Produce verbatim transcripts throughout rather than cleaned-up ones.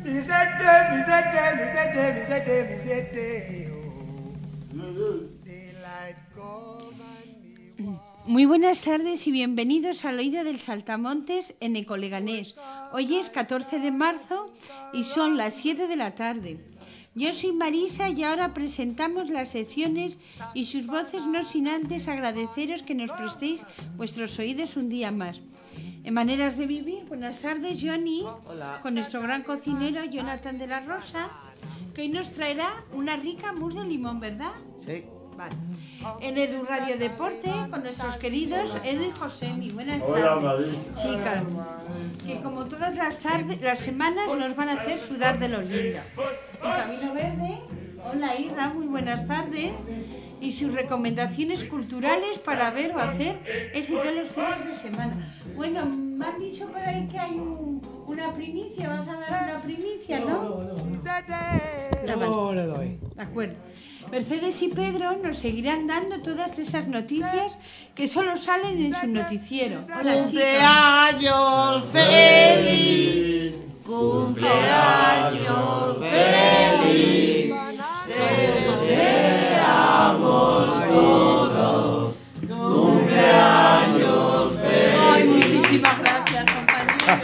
Muy buenas tardes y bienvenidos al Oído del Saltamontes en Ecoleganés. Hoy es catorce de marzo y son las siete de la tarde. Yo soy Marisa y ahora presentamos las secciones y sus voces, no sin antes agradeceros que nos prestéis vuestros oídos un día más. En Maneras de Vivir, buenas tardes, Johnny. Hola. Con nuestro gran cocinero Jonathan de la Rosa, que hoy nos traerá una rica mousse de limón, ¿verdad? Sí. Vale. En Edu Radio Deporte, con nuestros queridos Edu y Josemi. Buenas tardes. Hola, Madrid. Chicas, que como todas las tardes, las semanas nos van a hacer sudar de lo lindo. En Camino Verde, hola Irra, muy buenas tardes. Y sus recomendaciones culturales para ver o hacer ese todos los fines de semana. Bueno, me han dicho por ahí que hay un, una primicia, vas a dar una primicia, ¿no? No, no, no. Ah, vale. No le doy. De acuerdo. Mercedes y Pedro nos seguirán dando todas esas noticias que solo salen en su noticiero. Hola, Cumpleaños feliz, cumpleaños feliz, te deseamos todos, cumpleaños feliz. Ay, muchísimas gracias, compañeros.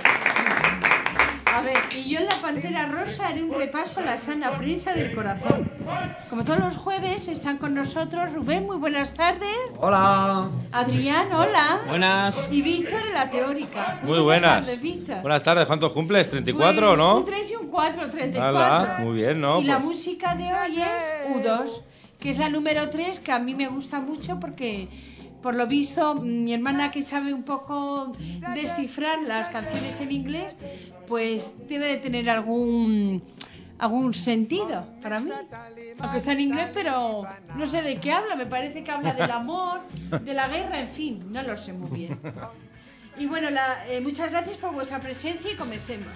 A ver, y yo en La Pantera Rosa haré un repaso a la sana prensa del corazón. Como todos los jueves están con nosotros Rubén, muy buenas tardes. Hola. Adrián, hola. Buenas. Y Víctor en la teórica. Muy buenas. tardes, Víctor. Buenas tardes, ¿cuántos cumples? ¿treinta y cuatro Pues, o no? Un tres y un cuatro, treinta y cuatro. Hala, muy bien, ¿no? Y la Pues- música de hoy es U dos, que es la número tres, que a mí me gusta mucho porque, por lo visto, mi hermana, que sabe un poco descifrar las canciones en inglés, pues debe de tener algún algún sentido para mí. Aunque está en inglés, pero no sé de qué habla. Me parece que habla del amor, de la guerra, en fin, no lo sé muy bien. Y bueno, la, eh, muchas gracias por vuestra presencia y comencemos.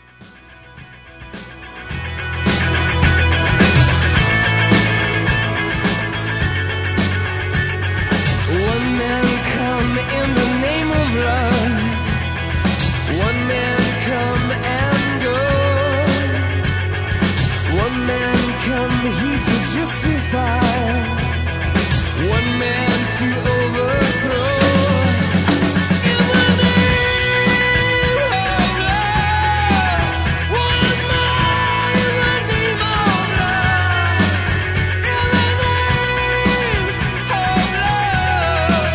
One man come in the name of love. One man come and go. One man come here to justify. One man to overthrow. In the name of love. One man in the name of love. In the name of love.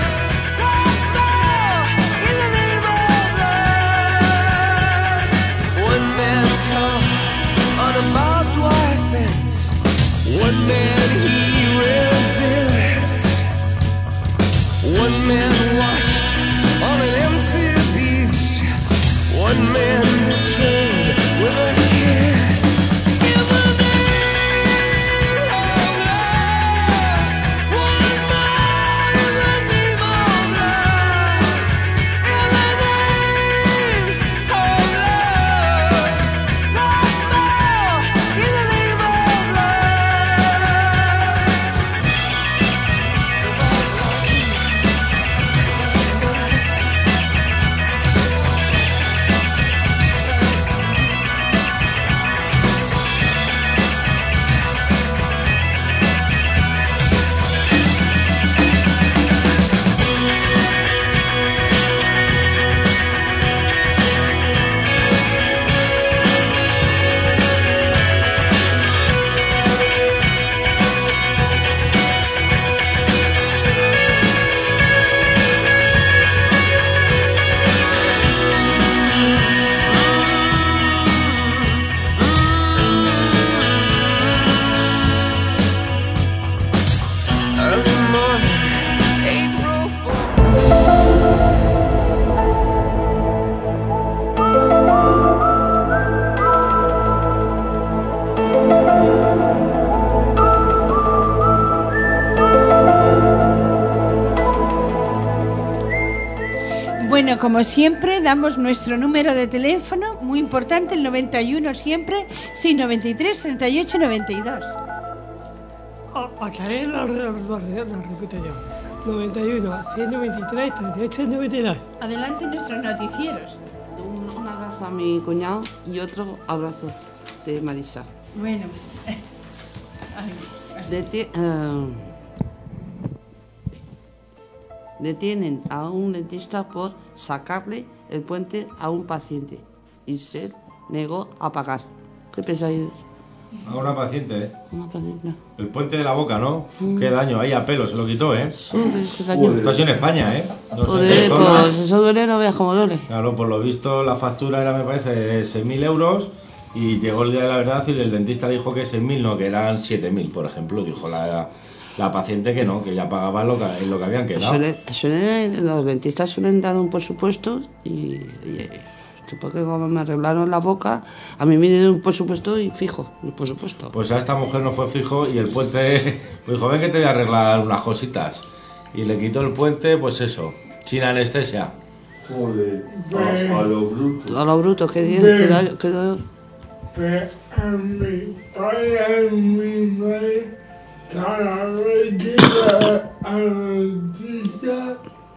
In the name of love. One man come on a barbed wire fence. One man he resists. One man washed on an empty beach. One man betrayed with a kiss. In the name of love. One man in the name of love. In the name of love. In the name of early morning, April fourth. Bueno, como siempre, damos nuestro número de teléfono, muy importante, el noventa y uno siempre, seiscientos noventa y tres, treinta y ocho, noventa y dos. Aclaré, lo, lo, lo, lo repito yo. noventa y uno, ciento noventa y tres, treinta y ocho, noventa y dos. Adelante nuestros noticieros. Un- Unas abrazo a mi cuñado y otro abrazo de Marisa. Bueno. Deti- uh, detienen a un dentista por sacarle el puente a un paciente y se negó a pagar. ¿Qué pensáis? A una paciente, ¿eh? Una paciente. El puente de la boca, ¿no? Mm. Qué daño, ahí a pelo, se lo quitó, ¿eh? Joder, qué daño. Esto ha sido en España, ¿eh? No Joder, sé, pues eso duele, no veas cómo duele. Claro, por lo visto la factura era, me parece, de seis mil euros y llegó el día de la verdad y el dentista le dijo que seis mil no, que eran siete mil, por ejemplo. Dijo la, la paciente que no, que ya pagaba lo que, lo que habían quedado. Suelen, suelen, los dentistas suelen dar un presupuesto y... y porque como me arreglaron la boca, a mí me dieron un presupuesto y fijo, un presupuesto. Pues a esta mujer no fue fijo y el puente, pues dijo, ven que te voy a arreglar unas cositas. Y le quitó el puente, pues eso, sin anestesia. Joder, a, a lo bruto. A lo bruto, qué bien, qué daño, qué daño. Pero a mi padre, a mi madre, cada vez que iba al dentista,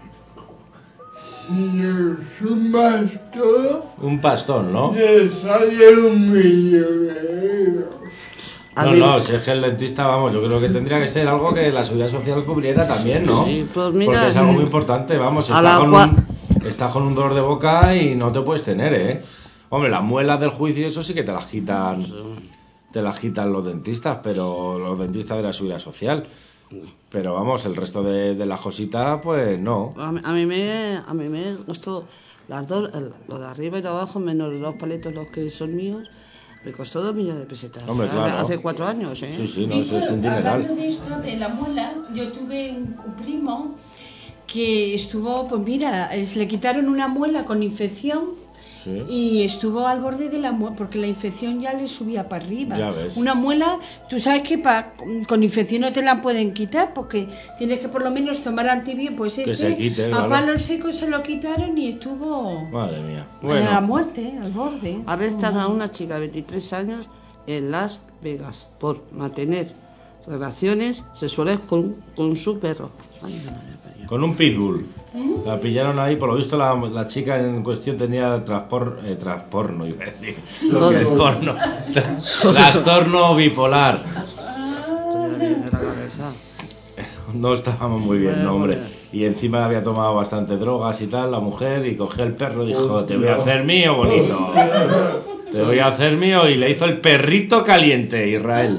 señor, sumas todo, Un pastón, ¿no? le sale un millón de euros. A No, mí- no, si es que el dentista, vamos, yo creo que tendría que ser algo que la seguridad social cubriera también, ¿no? Sí, pues mira, porque es algo muy importante, vamos, a estás la con, cua- un, estás con un dolor de boca y no te puedes tener, ¿eh? Hombre, las muelas del juicio, eso sí que te las quitan, te las quitan los dentistas, pero los dentistas de la seguridad social. Pero vamos, el resto de, de las cositas, pues no. A mí, a mí me, a mí me costó las dos, el- lo de arriba y lo de abajo, menos los paletos, los que son míos, me costó dos millones de pesetas. Hombre, claro. Hace cuatro años, ¿eh? Sí, sí, no, eso es un Hablando dineral. de esto, de la muela, yo tuve un, un primo que estuvo, pues mira, es- le quitaron una muela con infección. Sí. Y estuvo al borde de la muela, porque la infección ya le subía para arriba. Ya ves. Una muela, tú sabes que pa- con infección no te la pueden quitar, porque tienes que por lo menos tomar antibióticos. Pues Que este, se quite, a claro. palos secos se lo quitaron y estuvo Madre mía. a la Bueno, muerte, al borde. Arrestan a una chica de veintitrés años en Las Vegas por mantener relaciones sexuales con, con su perro. Ay, no, no, no, no. con un pitbull. La pillaron ahí, por lo visto la, la chica en cuestión tenía transpor, eh, transporno, iba a decir. Lo que es porno. Trastorno bipolar. Estoy bien de la cabeza. No estábamos muy bien, Bueno, no, hombre. bueno. Y encima había tomado bastante drogas y tal, la mujer, y cogió el perro y dijo, te voy a hacer mío, bonito. Te voy a hacer mío, y le hizo el perrito caliente, Israel.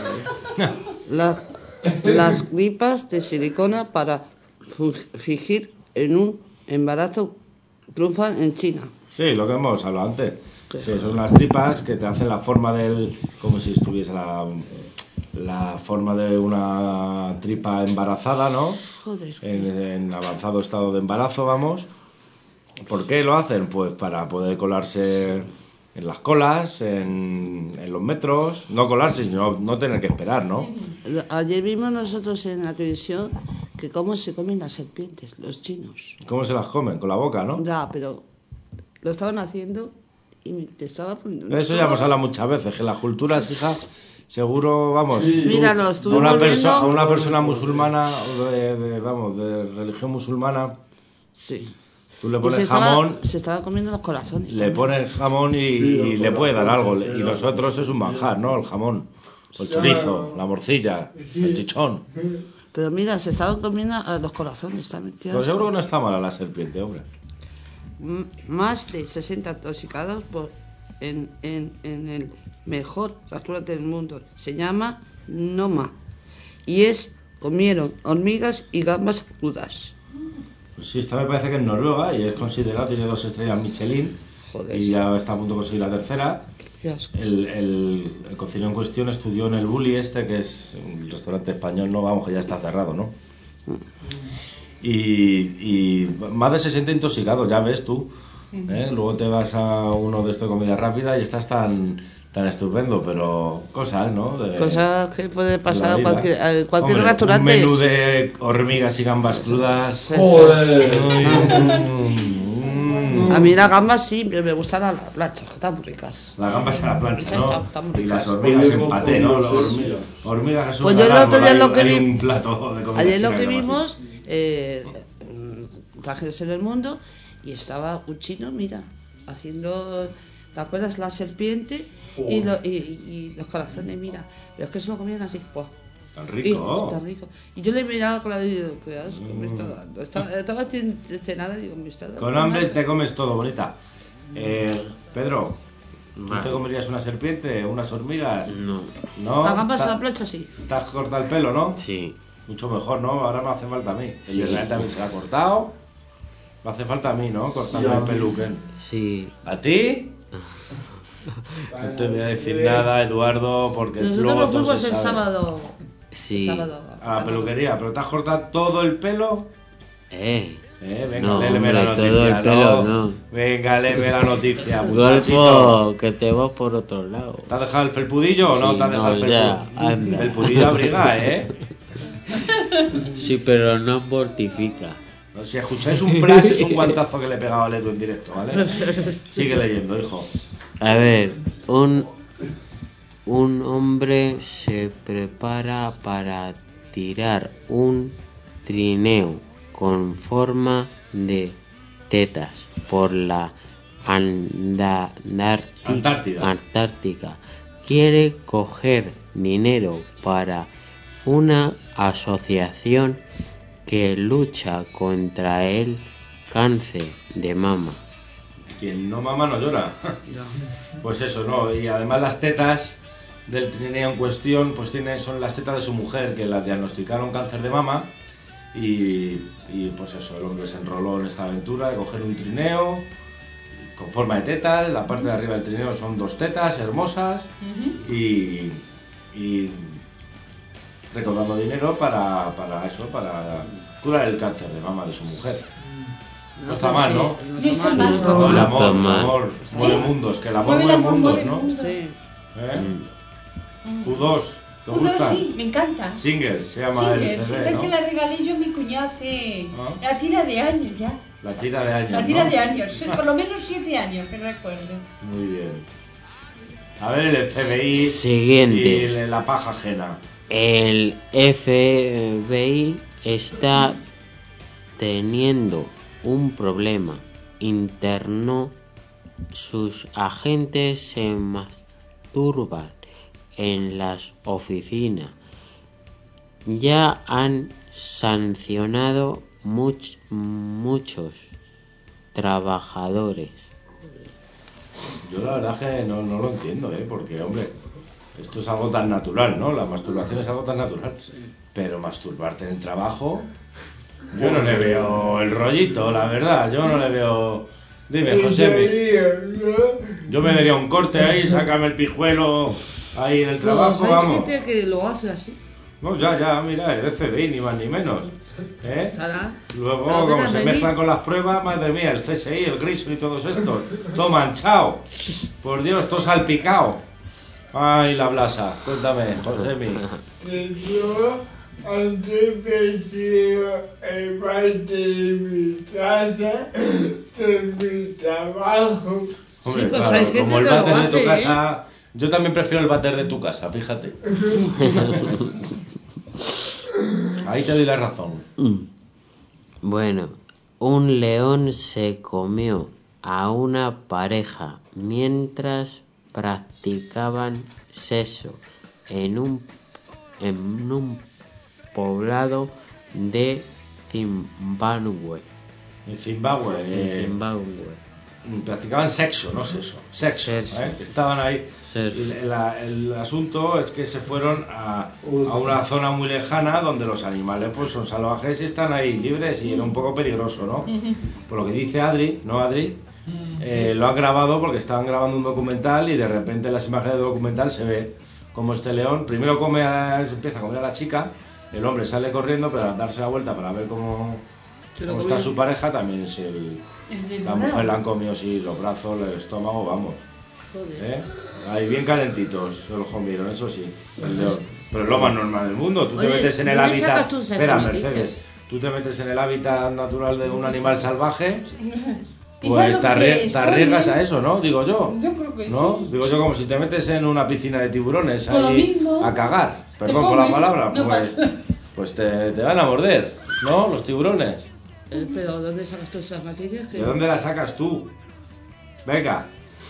La- las gripas de silicona para fu- fingir en un embarazo triunfan en China. Sí, lo que hemos hablado antes. Sí, son unas tripas que te hacen la forma del... como si estuviese la, la forma de una tripa embarazada, ¿no? Joder, es que- En, en avanzado estado de embarazo, vamos. ¿Por qué lo hacen? Pues para poder colarse en las colas, en, en los metros. No colarse, sino no tener que esperar, ¿no? Ayer vimos nosotros en la televisión que cómo se comen las serpientes, los chinos. ¿Cómo se las comen? Con la boca, ¿no? Ya, pero lo estaban haciendo y te estaba poniendo... Eso ya hemos hablado muchas veces, que las culturas, hija, seguro, vamos... Mira, lo a estuvimos una, perso- viendo... a una persona musulmana, o de, de, vamos, de religión musulmana, Sí. tú le Y pones se estaba- jamón, se estaban comiendo los corazones. le también. pones jamón y, y le puede dar algo. Y nosotros es un manjar, ¿no? El jamón, o el chorizo, la morcilla, el chichón. Pero mira, se estaban comiendo a los corazones también. qué Pues asco. seguro que no está mala la serpiente, hombre. M- Más de sesenta intoxicados por, en, en, en el mejor restaurante del mundo. Se llama Noma. Y es, comieron hormigas y gambas crudas. Pues sí, esta me parece que es Noruega y es considerado, tiene dos estrellas Michelin. Joder. Y ya está a punto de conseguir la tercera. Qué asco. El, el, el cocinero en cuestión estudió en el Bulli este, que es un restaurante español, no, vamos, que ya está cerrado, ¿no? Y, y más de sesenta intoxicados, ya ves tú. ¿eh? Luego te vas a uno de estos de comida rápida y estás tan, tan estupendo, pero cosas, ¿no? De- Cosa que puede de pasar la a vida. cualquier, a cualquier Hombre, restaurante. Un menú de hormigas y gambas crudas. Joder. Mm. A mí las gambas sí, pero me gustan a la plancha, que están muy ricas. Las gambas a la plancha, Está- ¿no? está muy Y las rico. hormigas en paté, ¿no? Las hormigas, hormigas que son Pues yo el un otro día árbol, lo hay- que hay vi- un plato de comida Ayer lo china que llama así. vimos, eh, trajes en el mundo, y estaba un chino, mira, haciendo, ¿te acuerdas? La serpiente y, lo- y, y los corazones, mira. Pero es que se lo comían así, ¡buah! Tan Y, rico. tan rico. Y yo le miraba con la vida y digo, qué asco me está dando. Estaba, estaba sin- cenada y digo, me está dando. Con un hambre asco. te comes todo, bonita. Eh, Pedro, ¿tú Vale. te comerías una serpiente, unas hormigas? No, ¿No? La gambas a ¿Te- la plancha, sí. ¿Te has cortado el pelo, no? sí. Mucho mejor, ¿no? Ahora me hace falta a mí. El de Israel también se lo ha cortado. Me hace falta a mí, ¿no? Cortarme el peluquen. Sí. ¿A ti? No te voy a decir nada, Eduardo, porque Nosotros luego nos todo fuimos se el sabe. sábado. Sí. El sábado. A la peluquería, pero te has cortado todo el pelo. Eh. Eh, venga, No, léeme la hombre, noticia. todo el pelo, no. Venga, léeme la noticia, muchachito. Golfo, que te vas por otro lado. ¿Te has dejado el felpudillo o no Sí, te has dejado no, el ya, felpudillo? anda. El pudillo abriga, ¿eh? Sí, pero no mortifica. No, si escucháis un plas es un guantazo que le he pegado a Leto en directo, ¿vale? Sigue leyendo, hijo. A ver, un, un hombre se prepara para tirar un trineo con forma de tetas por la anda- Antárti- Antártida. Antártica. Quiere coger dinero para una asociación que lucha contra el cáncer de mama. Quien no mama no llora. Pues eso, ¿no? Y además las tetas del trineo en cuestión, pues tiene, son las tetas de su mujer, que la diagnosticaron cáncer de mama. Y, y pues eso, el hombre se enroló en esta aventura de coger un trineo con forma de tetas. La parte de arriba del trineo son dos tetas hermosas. Y, y recaudando dinero para, para eso, para curar el cáncer de mama de su mujer. No está mal, ¿no? No está mal. No No está No, el mal. amor, está el mal. amor mueve mundos, que el amor Mueve el mueve amor, mundos, mueve ¿no? mundos. Sí. ¿Eh? Mm. U dos, ¿te Uno gusta? sí, me encanta. Singles, se llama Singers, el C esta D, se ¿no? la regalé yo a mi cuñado hace Ah. la tira de años ya. La tira de años, La tira ¿no? de años, sí, por lo menos siete años que recuerdo. Muy bien. A ver, el F B I Siguiente. y el- la paja ajena. El F B I está teniendo un problema interno. Sus agentes se masturban en las oficinas. Ya han sancionado much- muchos trabajadores. Yo la verdad que no, no lo entiendo, ¿eh? Porque, hombre, esto es algo tan natural, ¿no? La masturbación es algo tan natural. Pero masturbarte en el trabajo, yo no le veo el rollito, la verdad. Yo no le veo... Dime, José. Yo me daría un corte ahí, sácame el pijuelo ahí en el trabajo, Hay vamos. gente que lo hace así. No, ya, ya, mira, el F B I, ni más ni menos. ¿Eh? Estará. Luego, A ver, como a se venir. mezclan con las pruebas, madre mía, el C S I, el Grison y todos estos, todo manchado. Por Dios, todo salpicado. Ay, la blasa, cuéntame, Josemi. Que yo antes prefiero el baile de mi casa de mi trabajo. Hombre, Sí, pues claro, hay gente como el que lo váter de tu hace, ¿eh? casa, yo también prefiero el váter de tu casa, fíjate. Ahí te doy la razón. Bueno, un león se comió a una pareja mientras practicaban sexo en un, en un poblado de Zimbabue. En Zimbabue, En eh, Zimbabue. practicaban sexo, no sexo, sexo, Sexo. ¿eh? Estaban ahí. Sexo. El, la- el asunto es que se fueron a, a una zona muy lejana donde los animales pues son salvajes y están ahí libres y era un poco peligroso, ¿no? Por lo que dice Adri, ¿no, Adri? Eh, lo han grabado porque estaban grabando un documental y de repente en las imágenes del documental se ve como este león primero come a, se empieza a comer a la chica, el hombre sale corriendo pero al darse la vuelta para ver cómo, Se lo cómo está comió. su pareja también es el... La mujer le han comido, sí, los brazos, el estómago, vamos. Joder. ¿Eh? Ahí bien calentitos se los comieron, eso sí, el león. Pero es lo más normal del mundo. Tú te Oye, metes en el ¿dónde hábitat... sacas tú esas Espera, noticias? Mercedes. Tú te metes en el hábitat natural de un animal salvaje, ¿Y sabes pues lo te, que arrie- es? te arriesgas a eso, ¿no? Digo yo. Yo creo que ¿No? sí. Digo yo como si te metes en una piscina de tiburones Con lo ahí mismo. a cagar. Perdón por la comen, palabra. no Pues, pasa. pues te, te van a morder, ¿no? Los tiburones. Eh, pero ¿dónde sacas tú esas noticias? Que... ¿De dónde las sacas tú? Venga.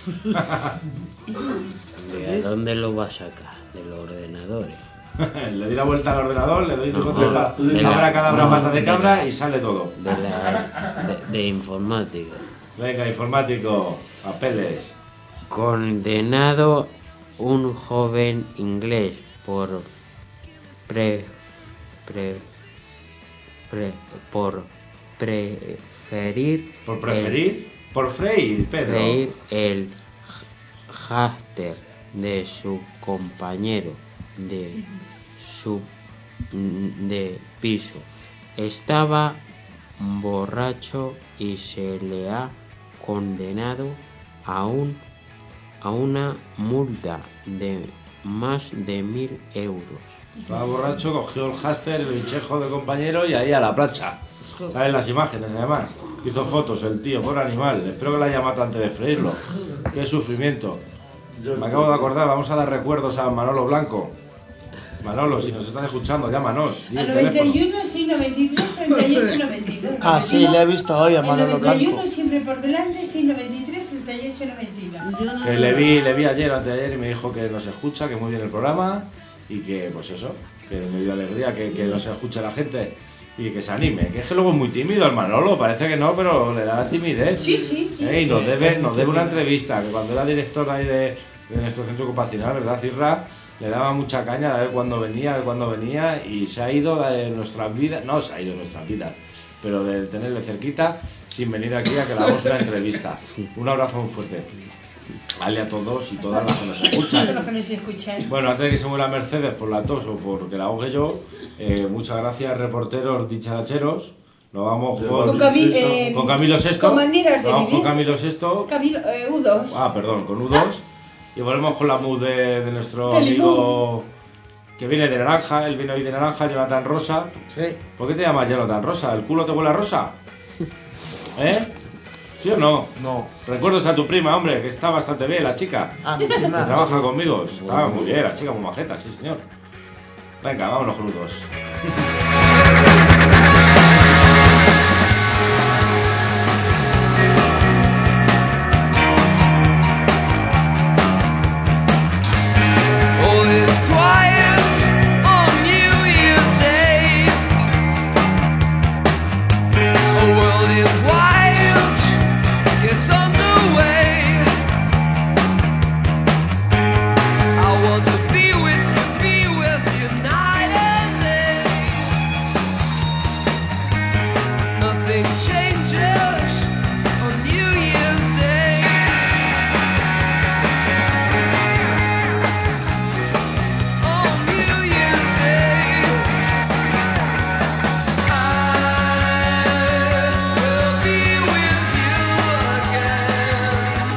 ¿De dónde lo va a sacar? De los ordenadores. Le di la vuelta al ordenador, le doy No, contra de la- cabra, cadabra, no, pata de de cabra la- y sale todo. De, la, de, de informática. Venga, informático, papeles. Condenado un joven inglés por pre, pre, pre- por preferir ¿Por preferir? Por freír, el, Pedro. freír el hámster de su compañero de su de piso. Estaba borracho y se le ha condenado a un a una multa de más de mil euros. Estaba borracho, cogió el háster, el bichejo del compañero y ahí a la plancha. ¿Sabes las imágenes además? Hizo fotos, el tío, por animal. Espero que la haya matado antes de freírlo. Qué sufrimiento. Me acabo de acordar, vamos a dar recuerdos a Manolo Blanco. Manolo, si nos estás escuchando, llámanos. Di el Al teléfono. noventa y uno, sí, noventa y tres, treinta y ocho, noventa y dos. Ah, sí, le he visto hoy a Manolo El noventa y uno Blanco. siempre por delante, sí, noventa y tres, treinta y ocho, noventa y dos. Yo no- Que le vi, le vi ayer o antes de ayer y me dijo que nos escucha, que muy bien el programa y que, pues eso, que me dio alegría que, que nos escuche la gente y que se anime. Que es que luego es muy tímido el Manolo, parece que no, pero le da timidez. Sí, sí, sí. Eh, y nos debe, nos debe una entrevista, que cuando era director ahí de, de nuestro centro ocupacional, ¿verdad, Cirra? Le daba mucha caña a ver cuándo venía, a ver cuándo venía y se ha ido de nuestras vidas, no se ha ido de nuestras vidas, pero de tenerle cerquita sin venir aquí a que le hagamos una entrevista. Un abrazo muy fuerte. Vale a todos y todas las que nos Todos escuchan. los que nos escuchan. Bueno, antes de que se muera Mercedes por la tos o porque la ahogue yo, eh, muchas gracias reporteros dicharacheros. Nos vamos con, Con Cami- eh, con Camilo sexto. con maneras de Nos vamos vivir. con Camilo sexto. Camilo, eh, U dos. Ah, perdón, con U dos. Y volvemos con la mood de, de nuestro De amigo que viene de naranja. Él viene hoy de naranja, Jonathan Rosa. Sí. ¿Por qué te llamas Jonathan Rosa? ¿El culo te huele a rosa? ¿Eh? ¿Sí o no? No. Recuerdos a tu prima, hombre, que está bastante bien la chica. A mi Que prima. trabaja conmigo. Está muy bien, la chica muy majeta, sí señor. Venga, vámonos con U dos. All is quiet on New Year's Day. A world in wild is underway. I want to be with you, be with you night and day. Nothing changes on New Year's Day. On New Year's Day, I will be with you again.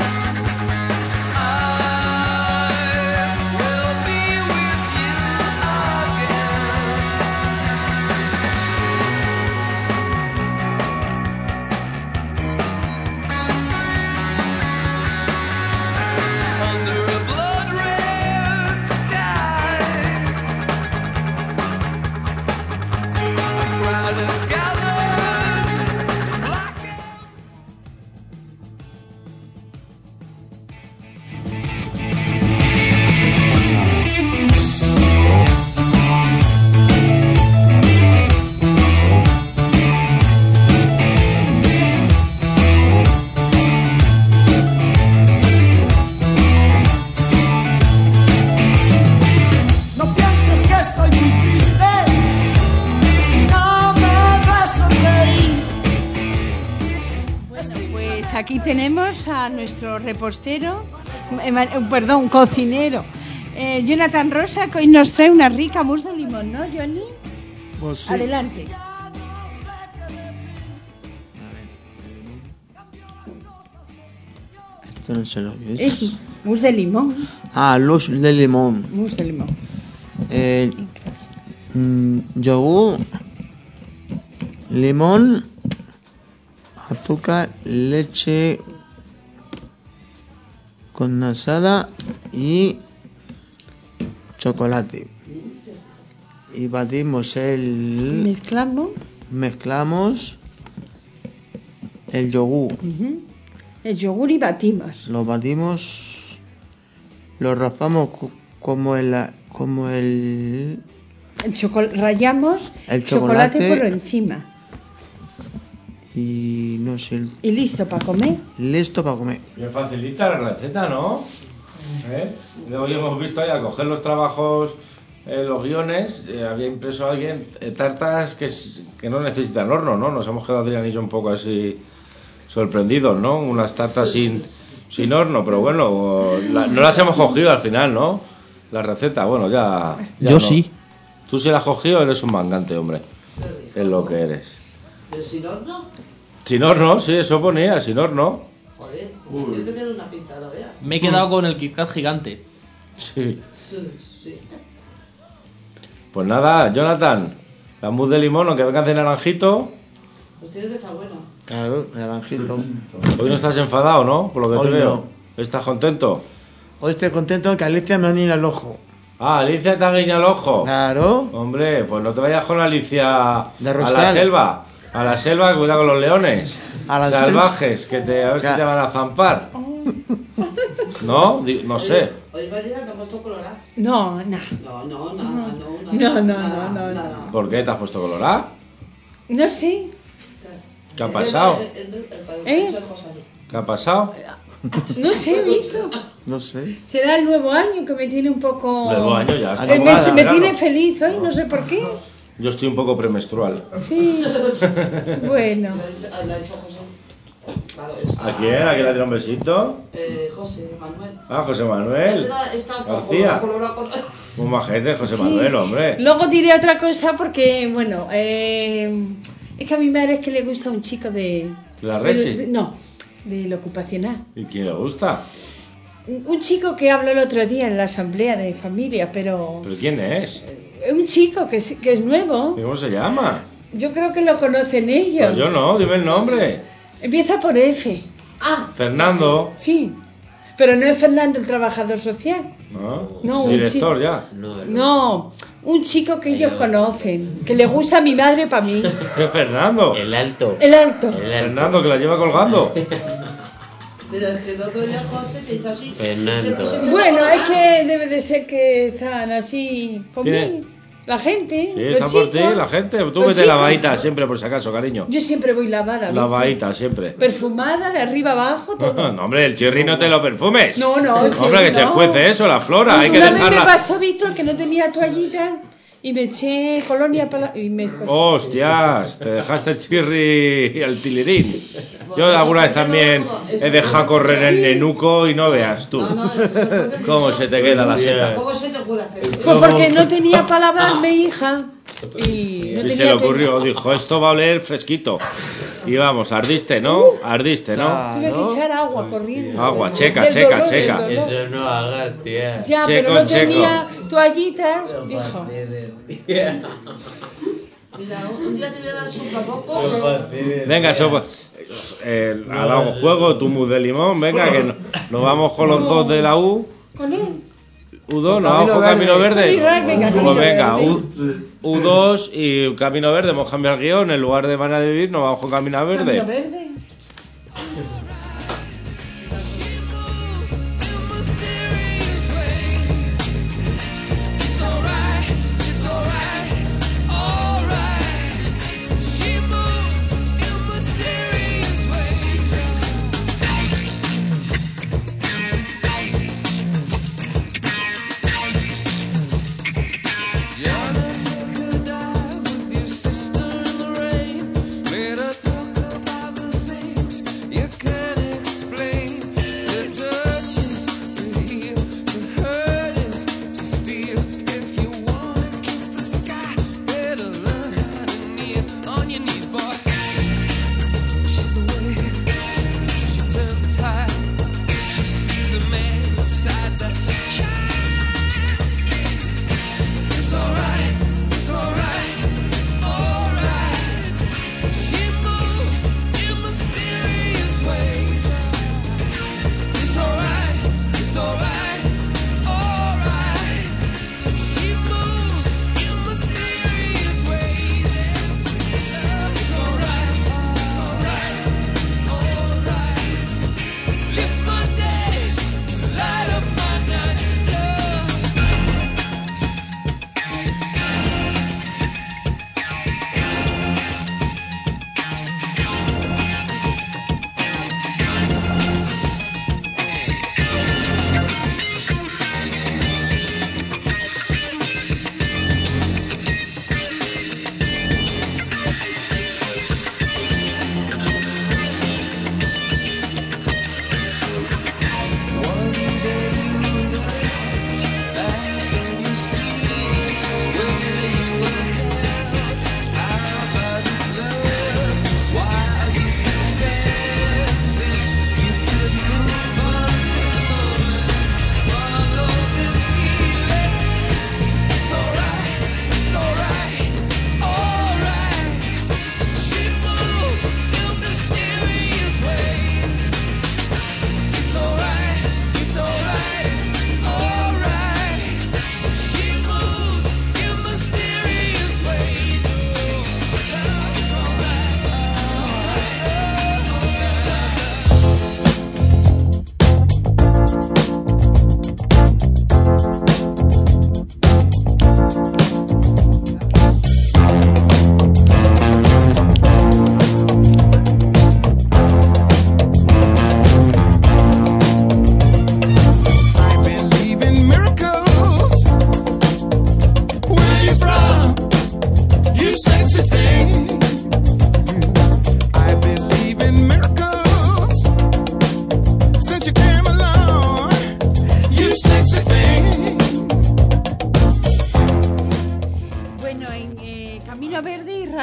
I will be with you again. Under a blood red sky. A crowd has gathered, black and No pienses que estoy muy triste si no me ves sonreír. Bueno, pues aquí tenemos a nuestro repostero, eh, ma- eh, perdón, cocinero, eh, Jonathan Rosa, que hoy nos trae una rica mousse de limón, ¿no, Johnny? Pues sí. Adelante. Esto no se lo oye. Es mousse de limón. Ah, luz de limón. Mousse de limón. Eh, mm, yogur, limón, azúcar, leche condensada y chocolate. Y batimos el... Mezclamos. Mezclamos el yogur, Ujú. el yogur y batimos. Lo batimos, lo raspamos co- como el, como el, El choco- rayamos El chocolate. chocolate. por encima. y no sé, Y listo para comer. listo para comer. Bien facilita la receta, ¿no? ¿Eh? Hoy hemos visto ahí al coger los trabajos, eh, los guiones, eh, había impreso alguien eh, tartas que, s- que no necesitan horno, ¿no? Nos hemos quedado Adrián y yo un poco así sorprendidos, ¿no? Unas tartas sin, sin horno, pero bueno, la- no las hemos cogido al final, ¿no? La receta, bueno, ya... ya Yo no. sí. Tú si la has cogido eres un mangante, hombre. Es lo que eres. Pero si no, no. Sin horno, sí, eso ponía, sin horno. Joder, tiene que tener una pinta, ¿no? Vea. Me he quedado con el Kit Kat gigante. Sí. Sí, sí. Pues nada, Jonathan, la mousse de limón, aunque vengas de naranjito, Pues tiene que estar bueno. Claro, naranjito. hoy no estás enfadado, ¿no? Por lo que Hoy te veo. no. ¿Estás contento? Hoy estoy contento que Alicia me ha unido el ojo. Ah, Alicia te ha guiñado el ojo. Claro. Hombre, pues no te vayas con Alicia De a la Rosal. selva. A la selva, cuidado con los leones. A la salvajes, que te, a ver Ya. si te van a zampar. ¿No? Di- No sé. Hoy Marina te ha puesto colorada. No, no. No, no, nada, no, No, nada, no, nada, no, no, nada. ¿Por qué te has puesto colorada? No sé. ¿Qué ha pasado? El- el- el- el- ¿Eh? el Rosario. ¿Qué ha pasado? No sé, Víctor. No sé. Será el nuevo año que me tiene un poco... Nuevo año ya está. Me, me- Verano. me tiene feliz hoy, no sé por qué. Yo estoy un poco premenstrual. Sí. Bueno. Le ha dicho- le ha dicho José. Claro, es- ¿A quién? ¿A quién le tira un besito? Eh, José Manuel. Ah, José Manuel. Está- está García. colorado, colorado. Un majete, José Sí. Manuel, hombre. Luego diré otra cosa porque, bueno, eh, es que a mi madre es que le gusta un chico de... ¿De la Resi? de- de- no, del ocupacional. ¿Y quién le gusta? Un chico que habló el otro día en la asamblea de familia, pero... ¿Pero quién es? Un chico que es, que es nuevo. ¿Cómo se llama? Yo creo que lo conocen ellos. Pues yo no, dime el nombre. Empieza por F. Fernando. Sí, pero no es Fernando el trabajador social. ¿No? No, un Director chico. ya. No, un chico que ellos conocen, que le gusta a mi madre para mí. ¿Qué Fernando? El alto. El alto. Fernando, que la lleva colgando. Mira, es que el otro día José te hizo así. Fernando. Te pusiste la Bueno, colorada. es que debe de ser que están así ¿Quién conmigo. La gente, Sí, los está por ti, chicos. la gente. Tú Los vete chicos. lavadita siempre, por si acaso, cariño. Yo siempre voy lavada. ¿viste? Lavadita siempre. Perfumada de arriba abajo, todo. No, hombre, el chirri no te lo perfumes. No, no, el Hombre, chirri que se no. cuece eso, la flora. Hay que Una vez me dejarla. pasó, Víctor, que no tenía toallita y me eché colonia para... Y me... Hostias, te dejaste el chirri y el tilirín. Yo alguna vez también he dejado correr el nenuco y no veas tú cómo se te queda la seta. ¿Cómo se te ocurre hacer eso? Pues porque no tenía para lavarme, hija. Y, no Y tenía se le que- ocurrió, dijo, esto va a oler fresquito. Y vamos, ardiste, ¿no? Ardiste, ¿no? Tuve que echar agua corriendo. Agua, checa, Del checa, dolor, checa. del dolor. Eso no hagas, tía. Ya, Checo, pero no checo. tenía toallitas, hijo. Mira, un un día te voy a dar soplapoco. Venga, sopa. Eh, al lado juego, tu mousse de limón, venga, que no- nos vamos con los dos de la U. Con él. U dos, nos Camino vamos con Camino Verde. Verde. Camino- venga, Camino Pues venga, Verde. U, U2 y Camino Verde, hemos cambiado el guión, en lugar de Van a Vivir, nos vamos con Camino Camino Verde. verde. It's alright, it's alright, alright. She moves in mysterious ways. Johnny took a dive with your sister in the rain. Made her talk about the things you can't.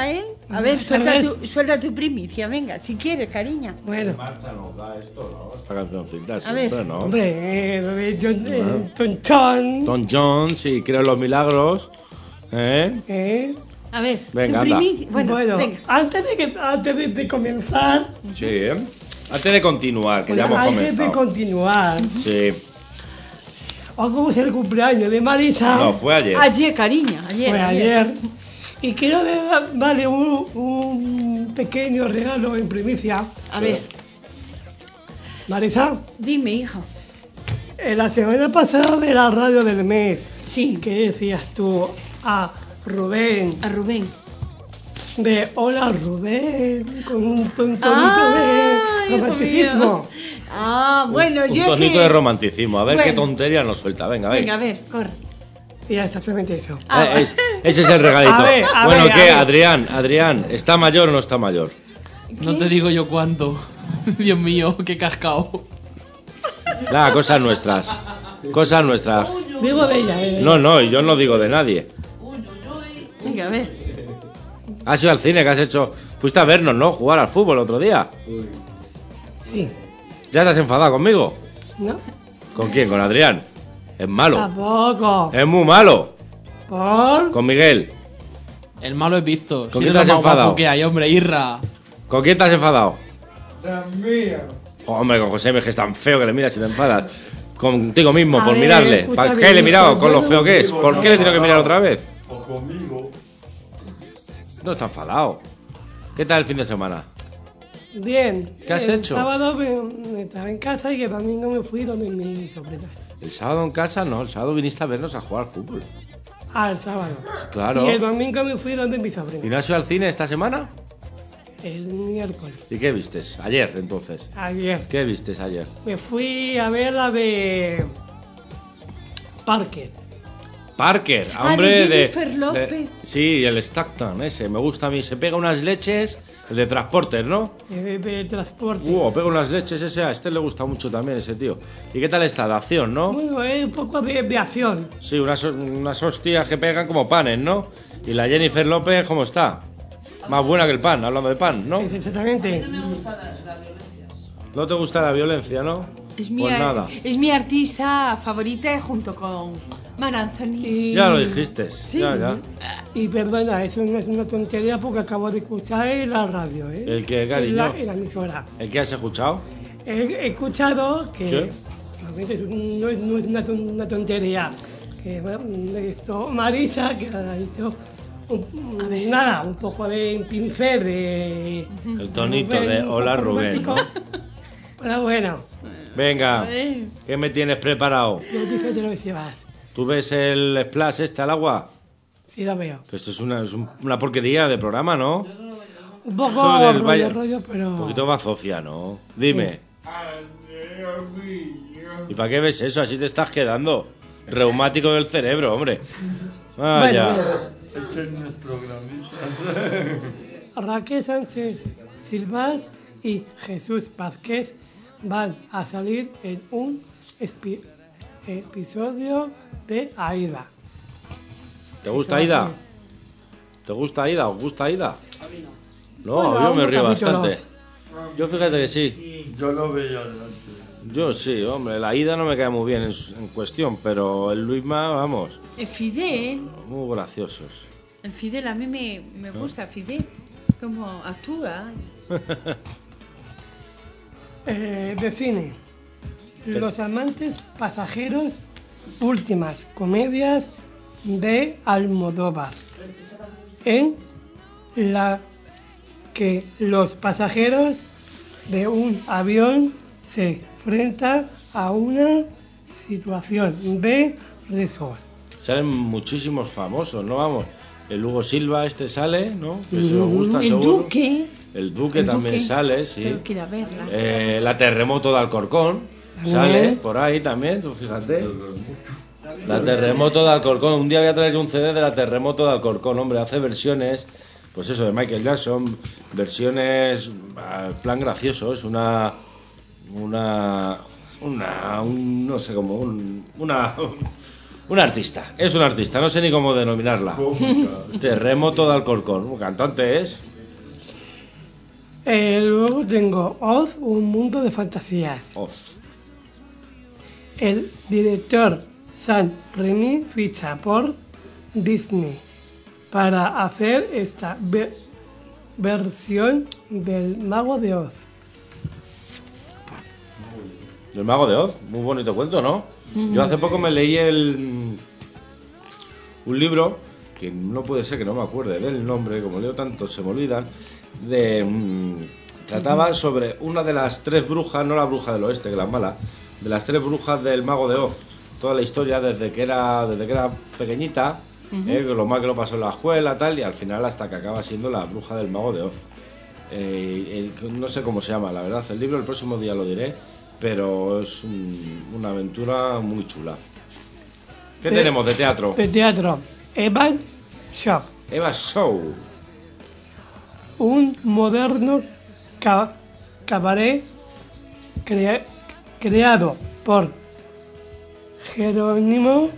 él. A ver, suelta tu, suelta tu primicia, venga, si quieres, cariño. Bueno. Marcha nos da esto, ¿no? Esta cancioncita A siempre, ver. ¿no? Hombre, eh, John, eh, Bueno. Tom John. Tom Jones, sí, creo en los milagros. ¿Eh? ¿Eh? A ver, Venga, tu anda. primicia. Bueno, Bueno, venga. antes de que antes de, de comenzar, Sí, ¿eh? Antes de continuar, que ya hemos antes comenzado. de continuar, Sí. hoy como es el cumpleaños de Marisa, No, fue ayer. Ayer, cariño, ayer. fue ayer, y quiero dar- darle un, un pequeño regalo en primicia. A ver, Marisa, dime, hijo. en la semana pasada de la radio del mes, Sí. ¿qué decías tú a Rubén? A Rubén. De hola Rubén, con un tonito Ay, de romanticismo. hijo mío. Ah, bueno, Un yo tonito que... de romanticismo. A ver qué Bueno. tontería nos suelta. Venga, venga. Venga, a ver, corre. Y ya está solamente eso. Ah, Eh, es- ese es el regalito. A ver, a bueno, ver, a ¿qué, ver. Adrián? Adrián, ¿está mayor o no está mayor? No te digo yo cuánto. Dios mío, qué cascao. Nada, cosas nuestras. Cosas nuestras. Digo de ella, eh. No, no, y yo no digo de nadie. Venga, a ver. Has ido al cine, que has hecho. Fuiste a vernos, ¿no? Jugar al fútbol el otro día. Sí, ¿Ya te has enfadado conmigo? ¿no? ¿Con quién? ¿Con Adrián? Es malo. Tampoco. Es muy malo. Por. Con Miguel. El malo es Víctor. ¿Con Si quién es te lo has más guapo enfadado? que hay, hombre, Irra. ¿Con quién te has enfadado? También. Hombre, con José, que es tan feo que le miras y te enfadas. Contigo mismo, A por ver, mirarle. escúchame, ¿Para qué le he mirado? hijo, Con lo yo feo no- que es. ¿Por qué le tengo que mirar otra vez? O conmigo. No está enfadado. ¿Qué tal el fin de semana? Bien. ¿Qué has el hecho? sábado me, me estaba en casa y el domingo me fui donde mis sobrinas. El sábado en casa, no. El sábado viniste a vernos a jugar al fútbol. Ah, el sábado. Claro. Y el domingo me fui donde mis ¿Y sobrinas. no has ido al cine esta semana? El miércoles. ¿Y qué vistes? Ayer, entonces. Ayer. ¿Qué vistes ayer? Me fui a ver la de. Parker. Parker, Ah, hombre de de, Jennifer López. de- Sí, el Stockton, ese. Me gusta a mí. Se pega unas leches. El de Transporter, ¿no? De, de transporte. Uh, pega unas leches ese. A este le gusta mucho también, ese tío. ¿Y qué tal está? De acción, ¿no? Bueno, es un poco de, de acción. Sí, unas, unas hostias que pegan como panes, ¿no? Y la Jennifer López, ¿cómo está? Más buena que el pan, hablando de pan, ¿no? Es exactamente. No te gusta la violencia, ¿no? Es mi, Pues ar- nada. es mi artista favorita junto con Mar Anthony. Y, Ya lo dijiste. Ya, ya. y perdona, eso no es una tontería porque acabo de escuchar en la radio, ¿eh? ¿El qué, En cariño? la, en la emisora. ¿El que has escuchado? He, he escuchado que. ¿Qué? realmente es un- no, es, no es una, ton- una tontería. Que bueno, esto, Marisa, que ha dicho. un- nada, un poco de pincel de. El tonito de un Hola poco Rubén, ¿no? romántico. Pero bueno, Venga, ver. ¿qué me tienes preparado? yo dije te lo decías. ¿Tú ves el splash este al agua? Sí lo veo. Pues esto es una, es un- una porquería de programa, ¿no? Un poco Joder, rollo, vaya. rollo, pero. Un poquito bazofia, ¿no? Dime, ¿y para qué ves eso? Así te estás quedando. Reumático del cerebro, hombre. Vaya. Bueno, Este es nuestro programista. Raquel Sánchez Silvas y Jesús Vázquez van a salir en un espi- episodio de Aida. ¿Te gusta Aida? ¿Te gusta Aida? ¿Os gusta Aida? No, Bueno, yo me unos río capítulos. bastante. Yo fíjate que sí. Yo lo veía antes. Yo sí, hombre. La Aida no me cae muy bien en, su- en cuestión, pero el Luisma, vamos, El Fidel. muy graciosos. El Fidel, a mí me, me gusta Fidel. Como actúa. Eh, de cine. Los amantes pasajeros, últimas comedias de Almodóvar. En la que los pasajeros de un avión se enfrentan a una situación de riesgos. Salen muchísimos famosos, ¿no? Vamos, el Hugo Silva este sale, ¿no? Que se os gusta El seguro. Duque. El Duque El también Duque. sale, sí. Tengo que ir a verla. Eh, la Terremoto de Alcorcón También. sale por ahí también, tú fíjate. La Terremoto de Alcorcón. Un día voy a traer un C D de la Terremoto de Alcorcón, hombre. Hace versiones, pues eso, de Michael Jackson, versiones, al plan gracioso. Es una, una, una, un- no sé cómo, un, una, Un artista, es un artista, no sé ni cómo denominarla. Terremoto de Alcorcón, un cantante es. Eh, luego tengo Oz, un mundo de fantasías. Oz. El director Sam Raimi ficha por Disney para hacer esta ve- versión del Mago de Oz. El Mago de Oz, muy bonito cuento, ¿no? Mm. Yo hace poco me leí el un libro que no puede ser que no me acuerde del nombre, como leo tanto se me olvidan, de mm, trataba sobre una de las tres brujas, no la bruja del oeste, que la mala, de las tres brujas del Mago de Oz. Toda la historia desde que era desde que era pequeñita, Ujú. eh, lo mal que lo pasó en la escuela, tal, y al final hasta que acaba siendo la bruja del Mago de Oz. Eh, eh, no sé cómo se llama, la verdad, el libro el próximo día lo diré, pero es un- una aventura muy chula. ¿Qué De- tenemos de teatro? De teatro, Evan Shop, Eva Show. un moderno ca- cabaret crea- creado por Jerónimo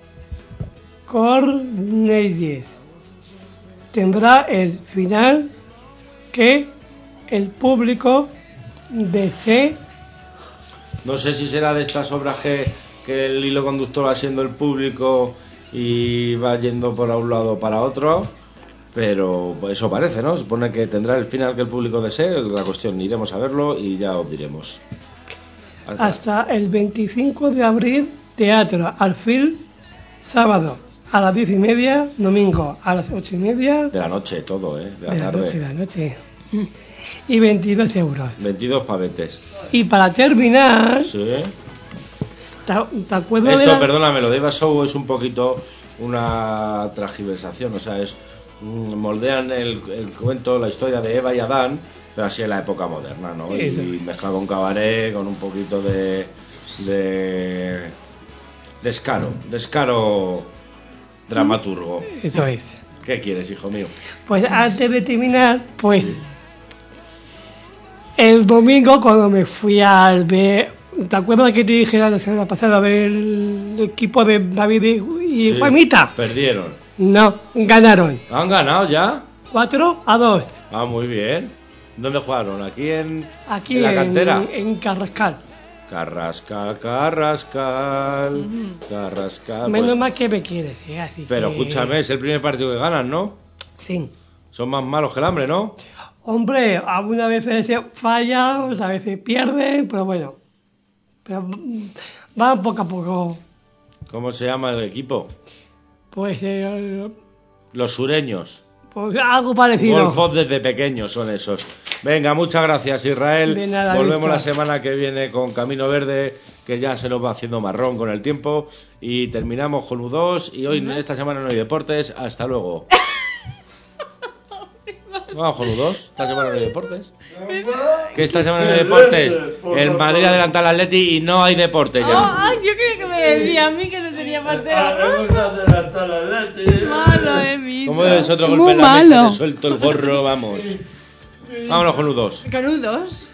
Cornelles. Tendrá el final que el público desee. No sé si será de estas obras que, que el hilo conductor va siendo el público y va yendo por un lado o para otro, pero eso parece, ¿no? Supone que tendrá el final que el público desee. La cuestión, iremos a verlo y ya os diremos. Hasta el veinticinco de abril, teatro Alfil, sábado a las diez y media, domingo a las ocho y media De la noche, todo, ¿eh? De la de la tarde. noche, de la noche. Y veintidós euros. veintidós pavetes. Y para terminar, Sí. ¿te, te acuerdas de Esto, la- perdóname, lo de Eva Show es un poquito una transgiversación, o sea, es mm, moldean el, el cuento, la historia de Eva y Adán, pero así en la época moderna, ¿no? Eso. Y mezclado con cabaret, con un poquito de de descaro, descaro dramaturgo. Eso es. ¿Qué quieres, hijo mío? Pues antes de terminar, pues el domingo cuando me fui al ver, ¿te acuerdas que te dije la semana pasada a ver el equipo de David y, y Sí, Juanita? perdieron. No, ganaron. ¿Han ganado ya? cuatro a dos. Ah, muy bien. ¿Dónde jugaron? ¿Aquí en, Aquí en la cantera? en, en Carrascal. Carrascal, Carrascal, Carrascal. Menos pues- mal que me quieres, ¿eh? Así Pero que- escúchame, es el primer partido que ganan, ¿no? Sí. Son más malos que el hambre, ¿no? Hombre, algunas veces se falla, otras veces pierde, pero bueno. Pero mm, va poco a poco. ¿Cómo se llama el equipo? Pues, eh, Los sureños. pues algo parecido. Golfos desde pequeños son esos. Venga, muchas gracias, Israel. De nada, Volvemos Víctor. la semana que viene con Camino Verde, que ya se nos va haciendo marrón con el tiempo. Y terminamos con U dos. Y hoy, esta semana, no hay deportes. Hasta luego. Vamos con U dos. Esta semana no hay deportes. Que esta semana no hay deportes. El Madrid adelanta al Atleti y no hay deporte Oh, ya. ay, yo creía que me decía a mí que no tenía pantera. Hemos adelantado la leche. Malo, eh, Vito. Como es otro Muy golpe en la mesa, malo. te suelto el gorro, vamos. Vámonos con U dos. Con U dos.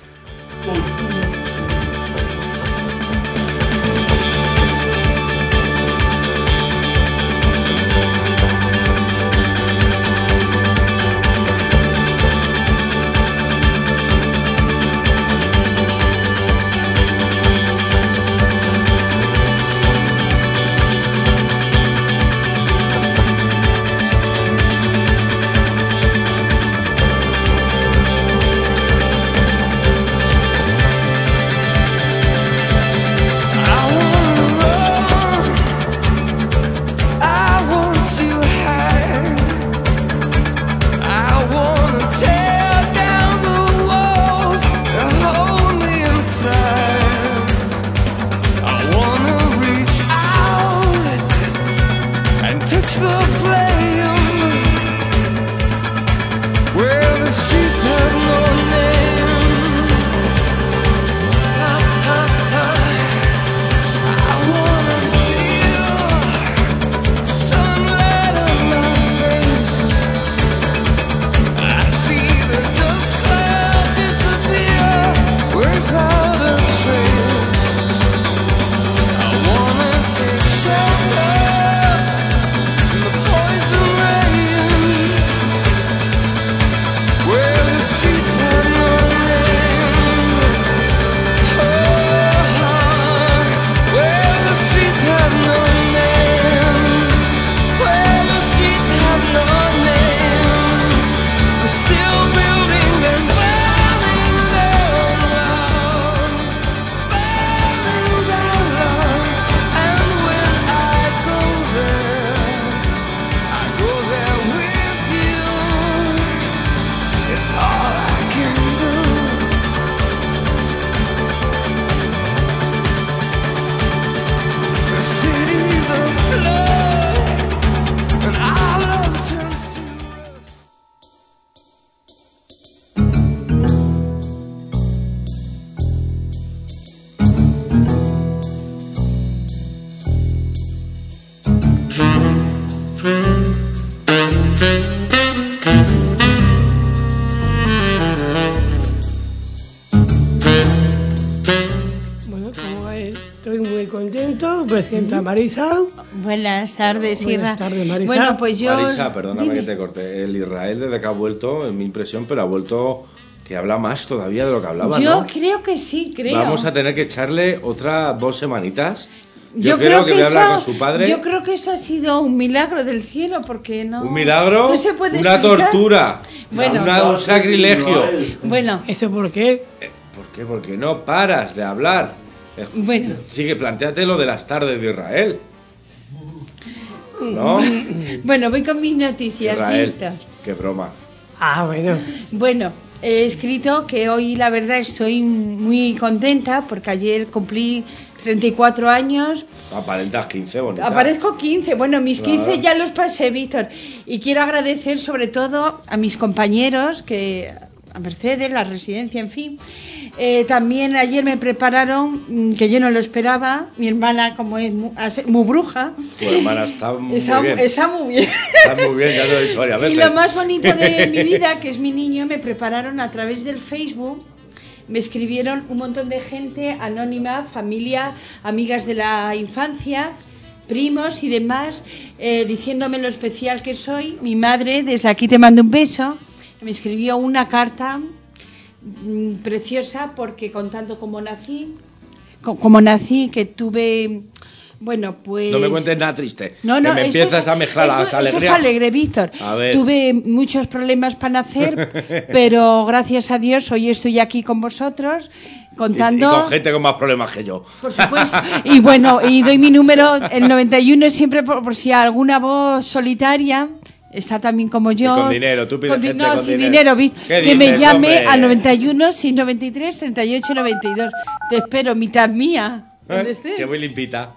contento. Presenta a Marisa. Buenas tardes, Irra. Buenas tardes, Marisa. Bueno, pues yo... Marisa, perdóname Dime. que te corte. El Israel, desde que ha vuelto, en mi impresión, pero ha vuelto que habla más todavía de lo que hablaba, Yo ¿no? creo que sí, creo. Vamos a tener que echarle otras dos semanitas. Yo, Yo creo, creo que, que voy a hablar eso- con su padre. Yo creo que eso ha sido un milagro del cielo, porque no... Un milagro, no se puede una explicar. tortura, Bueno. una- un sacrilegio. Bueno, ¿Eso por qué? ¿Por qué? Porque no paras de hablar. Eh, bueno. Sigue, planteate lo de las tardes de Israel. ¿No? Bueno, voy con mis noticias, Israel, Víctor. qué broma. Ah, bueno. Bueno, he escrito que hoy la verdad estoy muy contenta porque ayer cumplí treinta y cuatro años. Aparentas quince, bonita. Aparezco quince, bueno, mis quince Claro. ya los pasé, Víctor. Y quiero agradecer sobre todo a mis compañeros, que a Mercedes, la residencia, en fin. Eh, también ayer me prepararon, mm, que yo no lo esperaba, mi hermana como es muy, muy bruja. Tu hermana está muy Está, bien. está muy bien. Está muy bien, ya te lo he dicho varias veces. Y lo más bonito de mi vida, que es mi niño, me prepararon a través del Facebook. Me escribieron un montón de gente anónima, familia, amigas de la infancia, primos y demás, eh, diciéndome lo especial que soy. Mi madre, desde aquí te mando un beso, me escribió una carta mm, preciosa porque contando cómo nací, co- como nací, que tuve, bueno, pues... No me cuentes nada triste. No, no, que me esto empiezas es- a mezclar esto- las esto alegrías. es alegre, Víctor. A ver. Tuve muchos problemas para nacer, pero gracias a Dios hoy estoy aquí con vosotros Y, contando. y con gente con más problemas que yo. Por supuesto. Y bueno, y doy mi número, el noventa y uno, siempre por, por si alguna voz solitaria está también como yo. Y con dinero, tú pides Con di- gente no, con sin dinero. dinero, vi- ¿Qué que me dices, llame hombre? al noventa y uno, seiscientos noventa y tres, treinta y ocho, noventa y dos. Te espero, mitad mía. ¿Dónde estés? Que muy limpita.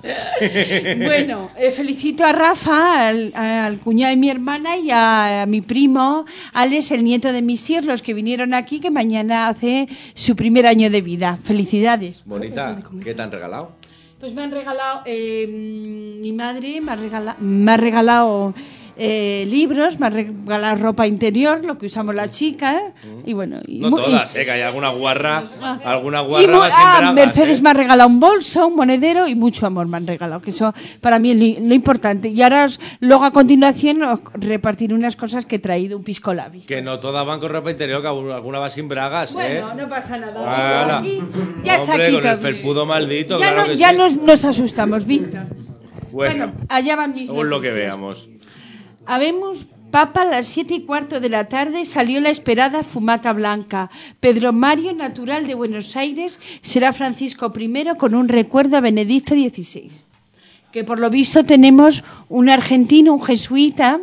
Bueno, eh, felicito a Rafa, al, al cuñado de mi hermana y a, a mi primo, Alex, el nieto de mis hijos, los que vinieron aquí, que mañana hace su primer año de vida. Felicidades. Bonita, ¿qué te han regalado? Pues me han regalado, eh, mi madre me ha regalado, me ha regalado eh, libros, me ha regalado ropa interior, lo que usamos las chicas, y bueno... Y No mu- todas, y- ¿eh? Que hay alguna guarra, alguna y guarra mu- más en ah, bragas, Mercedes ¿eh? me ha regalado un bolso, un monedero y mucho amor me han regalado, que eso para mí es li- lo importante. Y ahora, os- luego a continuación, os repartiré unas cosas que he traído, un pisco labi. Que no todas van con ropa interior, que alguna va sin bragas, ¿eh? Bueno, no pasa nada. Ala. Aquí ya está Hombre, aquí con el todo. felpudo maldito, Ya, claro no- que ya sí. nos, nos asustamos, Víctor. Bueno, Bueno, allá van mis según lo que noticias. veamos. Habemos Papa a las siete y cuarto de la tarde salió la esperada fumata blanca. Pedro Mario, natural de Buenos Aires, será Francisco primero con un recuerdo a Benedicto dieciséis. Que por lo visto tenemos un argentino, un jesuita,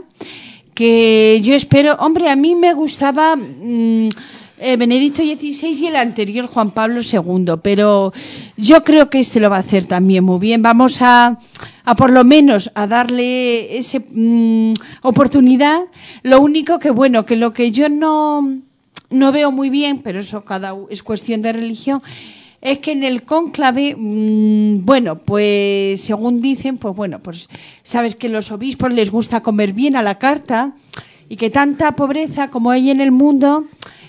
que yo espero... Hombre, a mí me gustaba... mm, eh, Benedicto dieciséis y el anterior Juan Pablo segundo, pero yo creo que este lo va a hacer también muy bien. Vamos a, a por lo menos a darle esa oportunidad. Lo único que, bueno, que lo que yo no, no veo muy bien, pero eso cada u- es cuestión de religión, es que en el cónclave, mmm, bueno, pues según dicen, pues bueno, pues sabes que los obispos les gusta comer bien a la carta y que tanta pobreza como hay en el mundo,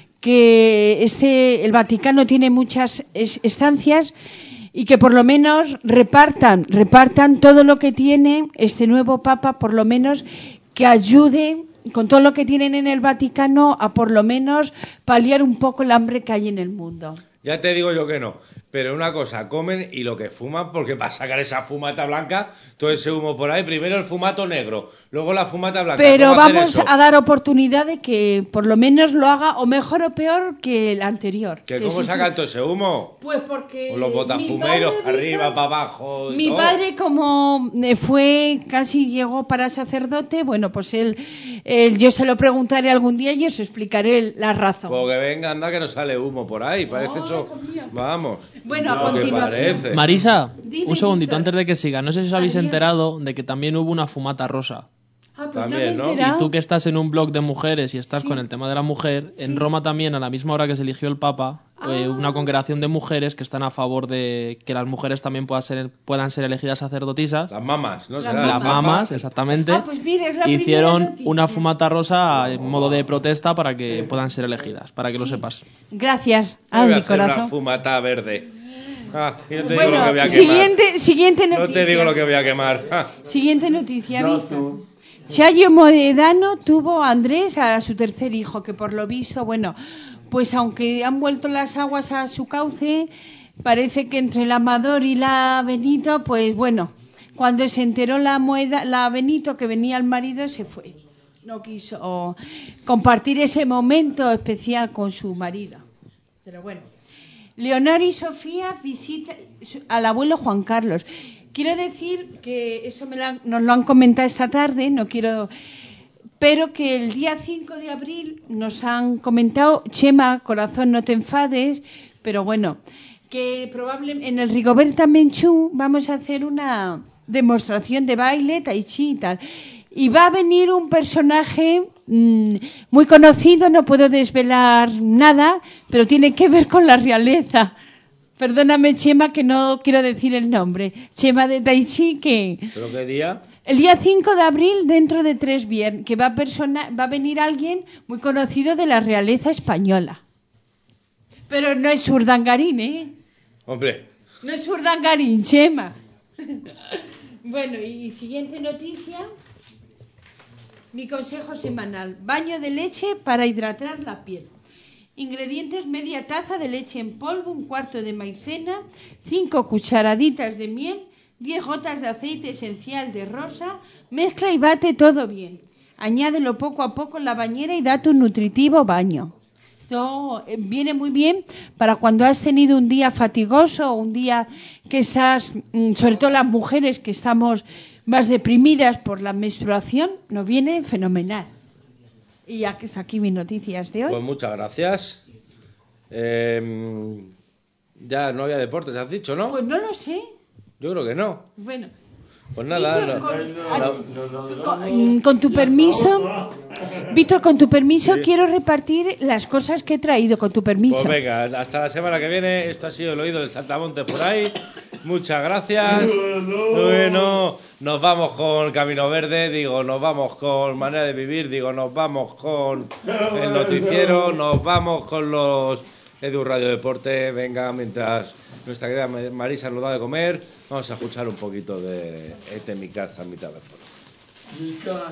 que este, el Vaticano tiene muchas es- estancias y que por lo menos repartan, repartan todo lo que tiene este nuevo Papa, por lo menos que ayude con todo lo que tienen en el Vaticano a por lo menos paliar un poco el hambre que hay en el mundo. Ya te digo yo que no. Pero una cosa, comen y lo que fuman, porque para sacar esa fumata blanca, todo ese humo por ahí, primero el fumato negro, luego la fumata blanca. Pero ¿Cómo hacer vamos eso? a dar oportunidad de que por lo menos lo haga o mejor o peor que el anterior. ¿Que Que ¿Cómo su- sacan todo ese humo? Pues porque O los mi botafumeros, padre, para arriba, Víctor, para abajo y Mi todo. padre, como eh, fue, casi llegó para sacerdote, bueno, pues él, él- yo se lo preguntaré algún día y os explicaré la razón. Porque venga, anda que no sale humo por ahí, parece eso... Vamos. Bueno, a Lo que continuación. parece. Marisa, Dime, un segundito Víctor. antes de que siga. No sé si os habéis Adrián. enterado de que también hubo una fumata rosa. Ah, pues También, no ¿no? me he Y enterado. tú que estás en un blog de mujeres y estás con el tema de la mujer, en Roma también, a la misma hora que se eligió el Papa, eh, una congregación de mujeres que están a favor de que las mujeres también puedan ser, puedan ser elegidas sacerdotisas. Las mamas, ¿no? Las Será el Las papa. mamas, exactamente. Ah, pues mira, es la Hicieron primera noticia. una fumata rosa en modo de protesta para que puedan ser elegidas, para que lo sepas. Gracias, Yo voy a a mi hacer una corazón. fumata verde. Ah, y no te Bueno, digo lo que voy a siguiente, quemar. siguiente noticia. No te digo lo que voy a quemar. Ah. Siguiente noticia, Víctor. Chayo Moedano tuvo a Andrés, a su tercer hijo, que por lo visto, bueno, pues aunque han vuelto las aguas a su cauce, parece que entre la Amador y la Benito, pues bueno, cuando se enteró la Moeda, la Benito que venía el marido, se fue. No quiso compartir ese momento especial con su marido. Pero bueno. Leonor y Sofía visitan al abuelo Juan Carlos. Quiero decir que eso me la, nos lo han comentado esta tarde, no quiero, pero que el día cinco de abril nos han comentado, Chema, corazón, no te enfades, pero bueno, que probablemente en el Rigoberta Menchú vamos a hacer una demostración de baile, tai chi y tal. Y va a venir un personaje mmm, muy conocido, no puedo desvelar nada, pero tiene que ver con la realeza. Perdóname, Chema, que no quiero decir el nombre. Chema de Tai Chi, que... ¿Pero qué día? El día cinco de abril, dentro de tres viernes, que va a, persona, va a venir alguien muy conocido de la realeza española. Pero no es Urdangarín, ¿eh? Hombre. No es Urdangarín, Chema. Bueno, y siguiente noticia. Mi consejo semanal. Baño de leche para hidratar la piel. Ingredientes: media taza de leche en polvo, un cuarto de maicena, cinco cucharaditas de miel, diez gotas de aceite esencial de rosa. Mezcla y bate todo bien. Añádelo poco a poco en la bañera y date un nutritivo baño. Esto viene muy bien para cuando has tenido un día fatigoso o un día que estás, sobre todo las mujeres que estamos más deprimidas por la menstruación, nos viene fenomenal. Y aquí, aquí mis noticias de hoy. Pues muchas gracias. Eh, ya no había deportes, has dicho, ¿no? Pues no lo sé. Yo creo que no. Bueno. Pues nada. Víctor, no, con, no, no, con, con tu permiso, Víctor, con tu permiso, sí. Quiero repartir las cosas que he traído, con tu permiso. Pues venga, hasta la semana que viene. Esto ha sido el oído del Saltamontes por ahí. Muchas gracias. Bueno, nos vamos con Camino Verde, digo, nos vamos con Manera de Vivir, digo, nos vamos con el noticiero, nos vamos con los Edu Radio Deporte. Venga, mientras nuestra querida Marisa nos da de comer, vamos a escuchar un poquito de Este mi casa, mitad de foro. Mi casa.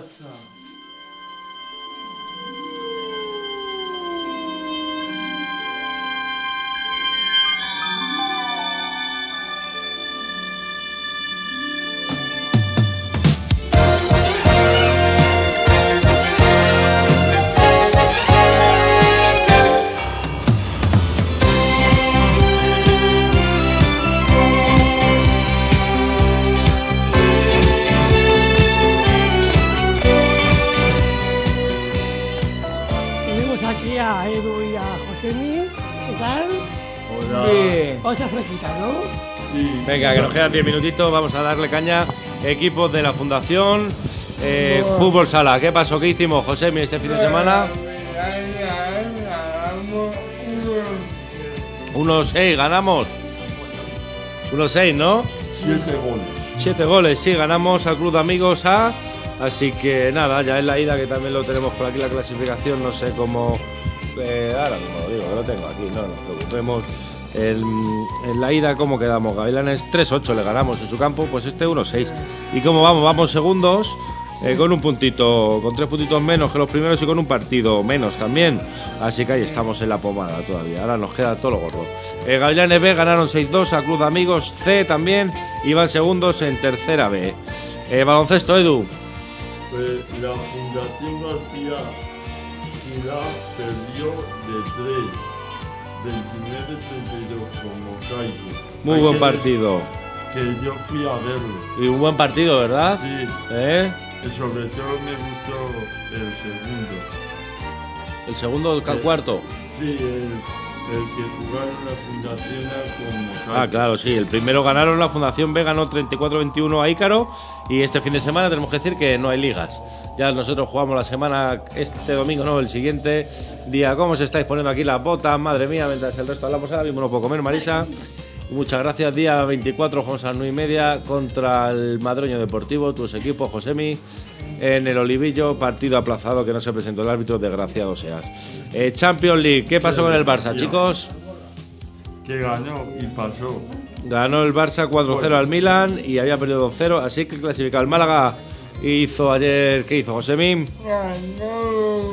A Edu y a Josemi, ¿qué tal? Hola. Bien. Otra fresquita, ¿no? Sí. Venga, que nos quedan diez minutitos, vamos a darle caña. Equipos de la Fundación eh, oh. Fútbol Sala. ¿Qué pasó? ¿Qué hicimos, Josemi, este fin de semana? uno seis, ganamos. uno seis, ¿no? Siete goles. Siete goles, sí, ganamos al Club de Amigos A. Así que nada, ya es la ida, que también lo tenemos por aquí, la clasificación, no sé cómo... Eh, ahora mismo lo digo, que lo tengo aquí, no nos preocupemos. El, en la ida, ¿cómo quedamos? Gavilanes tres ocho le ganamos en su campo, pues este uno seis. ¿Y cómo vamos? Vamos segundos, eh, con un puntito, con tres puntitos menos que los primeros y con un partido menos también. Así que ahí estamos en la pomada todavía, ahora nos queda todo lo gordo. Eh, Gavilanes B ganaron seis dos a Club de Amigos C también, y van segundos en tercera B. Eh, baloncesto, Edu. Pues la Fundación García Ciudad perdió de tres, veintinueve treinta y dos como Caigo. Muy Hay buen que partido. Que yo fui a verlo. Y un buen partido, ¿verdad? Sí. ¿Eh? Y sobre todo me gustó el segundo. ¿El segundo o el cuarto? Sí, el, el que jugaron la Fundación A como Caigo. Ah, claro, sí. El primero ganaron la Fundación B, ganó treinta y cuatro veintiuno a Ícaro. Y este fin de semana tenemos que decir que no hay ligas. Ya nosotros jugamos la semana, este domingo, no, el siguiente día. ¿Cómo os estáis poniendo aquí las botas? Madre mía, mientras el resto hablamos ahora mismo no puedo comer, Marisa. Muchas gracias. Día veinticuatro, jugamos a las nueve y media contra el Madroño Deportivo, tus equipos, Josemi, en el Olivillo, partido aplazado que no se presentó el árbitro, desgraciado seas. Eh, Champions League, ¿qué pasó con el Barça, chicos? Que ganó y pasó. Ganó el Barça cuatro cero al Milan y había perdido dos cero, así que clasificado el Málaga. Hizo ayer, ¿qué hizo Josemín? Ganó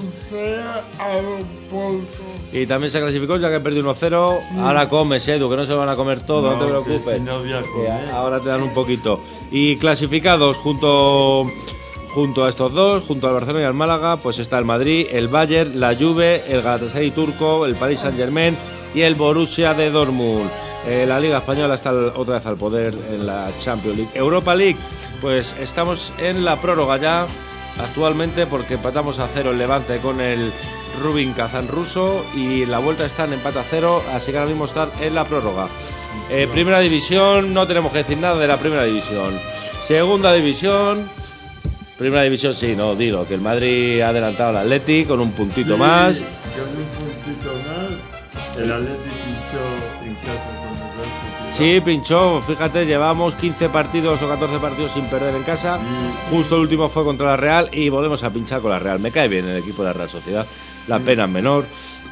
al Porto. Y también se clasificó ya que perdió uno cero. Ahora comes, Edu, que no se lo van a comer todo, no, no te preocupes. Si no voy a comer. Ahora te dan un poquito. Y clasificados junto, junto a estos dos, junto al Barcelona y al Málaga, pues está el Madrid, el Bayern, la Juve, el Galatasaray turco, el Paris Saint-Germain y el Borussia de Dortmund. Eh, la Liga Española está otra vez al poder en la Champions League. Europa League, pues estamos en la prórroga ya actualmente porque empatamos a cero el Levante con el Rubin Kazán ruso y la vuelta está en empate a cero, así que ahora mismo están en la prórroga. Eh, primera división, no tenemos que decir nada de la primera división. Segunda división, primera división sí, no, digo que el Madrid ha adelantado al Atleti con un puntito Sí, más. Con un puntito más, el Atleti pinchó en casa con el Real Sociedad. Sí, pinchó, fíjate, llevamos quince partidos o catorce partidos sin perder en casa. Justo el último fue contra la Real y volvemos a pinchar con la Real. Me cae bien el equipo de la Real Sociedad, la pena es menor.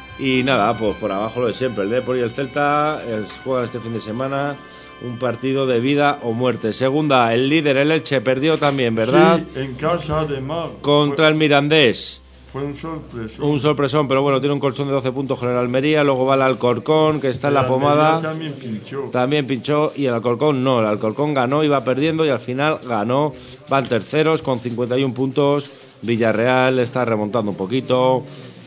Y nada, pues por abajo lo de siempre. El Depor y el Celta eh, juegan este fin de semana un partido de vida o muerte. Segunda, el líder, el Elche, perdió también, ¿verdad? Sí, en casa además. Contra fue, el Mirandés. Fue un sorpresón. Un sorpresón, pero bueno, tiene un colchón de doce puntos con el Almería. Luego va el Alcorcón, que está en el la pomada. Almería también pinchó. También pinchó y el Alcorcón no. El Alcorcón ganó, iba perdiendo y al final ganó. Van terceros con cincuenta y uno puntos. Villarreal está remontando un poquito.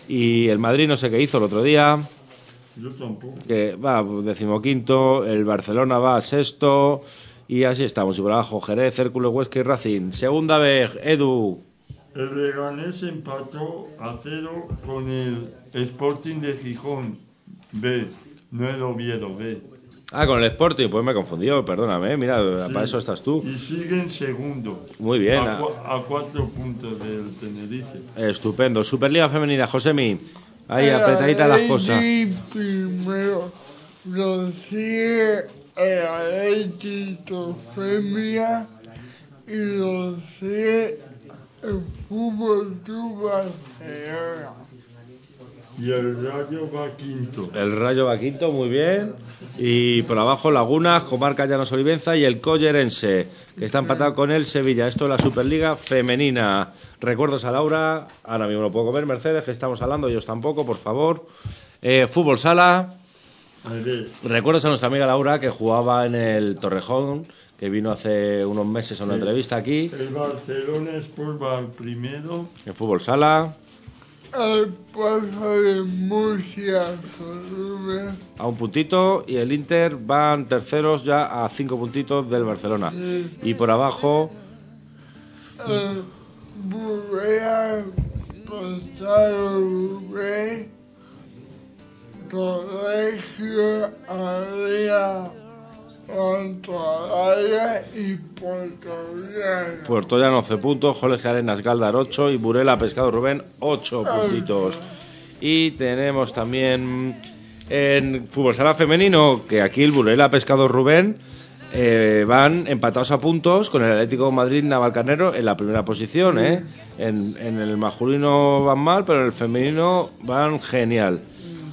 Y el Madrid no sé qué hizo el otro día. Yo tampoco. Que va decimoquinto, el Barcelona va a sexto y así estamos. Y por abajo Jerez, Hércules, Huesca y Racing. Segunda vez, Edu. El Leganés empató a cero con el Sporting de Gijón B, no el Oviedo B. Ah, con el Sporting, pues me he confundido, perdóname, mira, Sí. para eso estás tú. Y siguen segundo. Muy bien. A, cu- a cuatro puntos del Tenerife. Estupendo. Superliga Femenina, Josemi. Ahí apretaditas las cosas. El primero lo sigue el Atlético Femia y lo sigue el Fútbol Club Barcelona. Y el Rayo va quinto. El Rayo va quinto, muy bien. Y por abajo Lagunas, Comarca Llanos Olivenza y el Collerense, que está empatado con el Sevilla. Esto es la Superliga Femenina. Recuerdos a Laura, ahora mismo no puedo comer, Mercedes, que estamos hablando, ellos tampoco, por favor. Eh, fútbol Sala. A ver, Recuerdos a nuestra amiga Laura, que jugaba en el Torrejón, que vino hace unos meses a una Sí. entrevista aquí. el Barcelona Sport va al primero. En fútbol Sala. El Paso de Murcia sube. A un puntito y el Inter van terceros ya a cinco puntitos del Barcelona. Y por abajo El Burrea Pasado Rubén. Colegio Aria Antalaya y Portollano. Puerto Llano once puntos, Colegio Arenas Galdar ocho y Burela Pescado Rubén ocho puntitos. Y tenemos también en fútbol sala femenino que aquí el Burela Pescado Rubén eh, van empatados a puntos con el Atlético de Madrid Navalcarnero en la primera posición. ¿eh? En, en el masculino van mal, pero en el femenino van genial.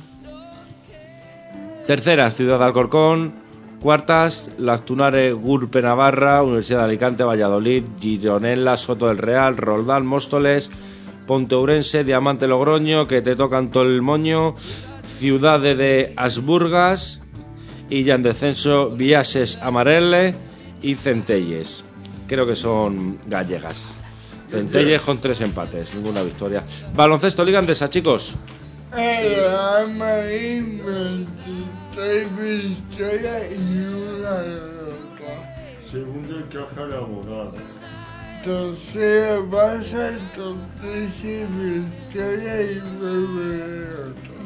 Tercera, Ciudad de Alcorcón. Cuartas, Lactunare, Gurpe Navarra, Universidad de Alicante, Valladolid, Gironella, Soto del Real, Roldán, Móstoles, Ponteurense, Diamante Logroño, que te tocan todo el moño, Ciudad de Asburgas y ya en descenso Viases Amarelle y Centelles. Creo que son gallegas. Centelles con tres empates, ninguna victoria. Baloncesto Liga Andesa, chicos. El Amarín veintitrés victorias y una derrota. Segundo el Caja Laboral. Tercero Barça con trece victorias y nueve derrotas.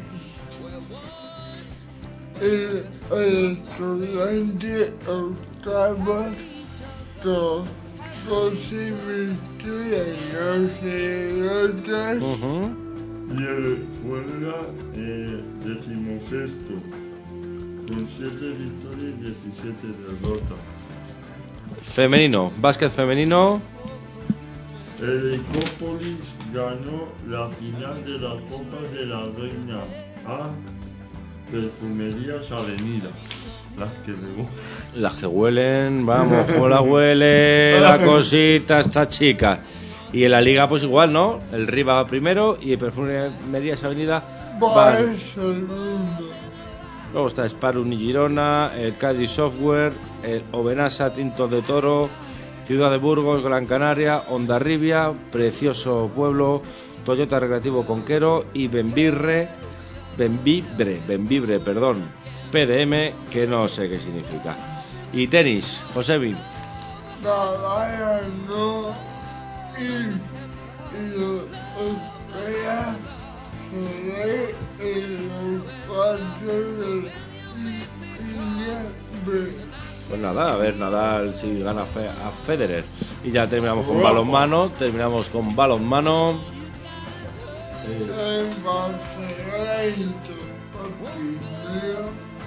El, el Estudiante octavo con doce victorias y doce derrotas. Uh-huh. Y el Puebla, eh, decimosexto, con siete victorias y diecisiete derrotas. Femenino, básquet femenino. El Ecópolis ganó la final de la Copa de la Reina a Perfumerías Avenida. Las que le Las que huelen, vamos, cómo la huele la cosita esta chica. Y en la liga pues igual, ¿no? El Riva va primero y el Perfumerías Avenida va. Luego está Sparrow y Girona, el Cádiz Software, el Obenasa Tinto de Toro, Ciudad de Burgos, Gran Canaria, Hondarribia, Precioso Pueblo, Toyota Recreativo Conquero y Benvibre, Benvibre, Benvibre, perdón, P D M, que no sé qué significa. Y tenis, Josebi. Nada, no. Y, y lo espera se ve en los cuartos de diciembre. Pues nada, a ver Nadal si gana fe a Federer. Y ya terminamos con balonmano, terminamos con balonmano. El Barcelona hizo por primero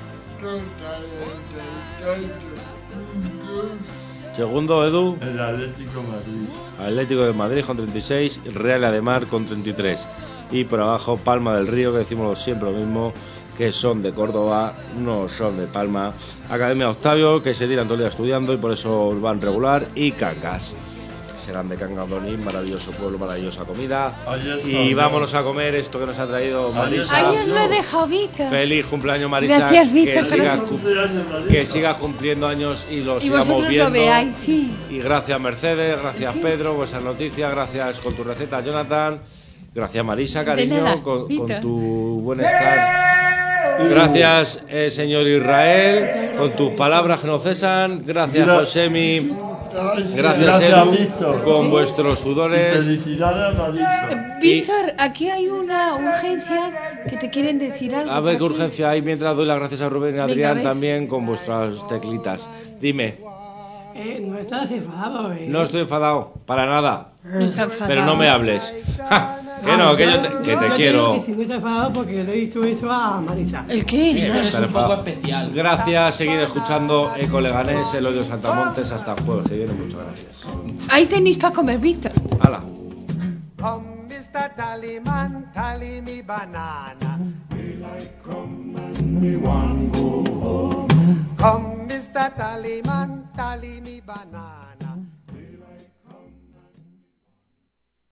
totalmente puntos. Segundo, Edu. El Atlético Madrid. Atlético de Madrid con treinta y seis, Real Ademar con treinta y tres. Y por abajo Palma del Río, que decimos siempre lo mismo, que son de Córdoba, no son de Palma. Academia Octavio, que se tiran todo el día estudiando y por eso van regular. Y Cangas, que serán de Cangas Donín, maravilloso pueblo, maravillosa comida. Y vámonos a comer esto que nos ha traído Marisa. Ay, os lo he dejado, Víctor. Feliz cumpleaños, Marisa. Gracias, Víctor. Que sigas que siga cumpliendo años y lo y sigamos vosotros viendo. lo veáis, sí. Y gracias, Mercedes, gracias, Pedro, vuestras noticias, gracias con tu receta, Jonathan. Gracias, Marisa, cariño, nada, con, Víctor. con tu buen estar. Gracias, eh, señor Israel, con tus palabras que nos cesan. Gracias, Josemi. Gracias, Gracias, Edu, Víctor. con vuestros sudores. Felicidades a Marisa. Víctor, aquí hay una urgencia que te quieren decir algo. A ver qué por aquí. urgencia hay mientras doy las gracias a Rubén y Venga, a Adrián ver. también con vuestras teclitas. Dime, Eh, no estás enfadado, ¿eh? no estoy enfadado, para nada. No se ha enfadado. Pero no me hables. Ja, que no, que yo te, que te Yo quiero. digo que si no estás enfadado porque le he dicho eso a Marisa. ¿El qué? Bien, Es estar un poco enfadado. especial. Gracias, seguid escuchando Eco Leganés, el odio Saltamontes, hasta el jueves que viene, muchas gracias. Ahí tenéis para comer, Víctor. Hala. Come, mister Tallyman, tally me banana. Daylight come and me want go home. Come, mister Tallyman, tally me banana.